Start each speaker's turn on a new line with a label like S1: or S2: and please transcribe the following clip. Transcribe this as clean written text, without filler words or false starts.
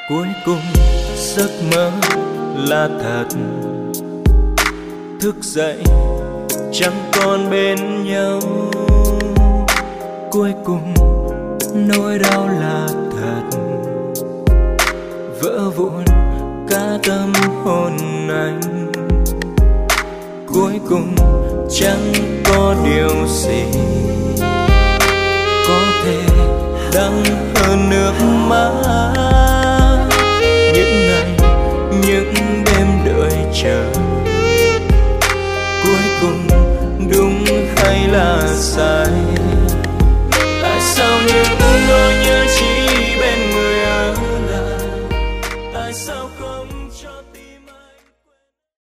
S1: Cuối cùng giấc mơ là thật, thức dậy chẳng còn bên nhau. Cuối cùng nỗi đau là thật, vỡ vụn cả tâm hồn anh. Cuối cùng chẳng có điều gì có thể đắng hơn nước mắt. Những ngày, những đêm đợi chờ, cuối cùng đúng hay là sai? Tại sao những nỗi nhớ chỉ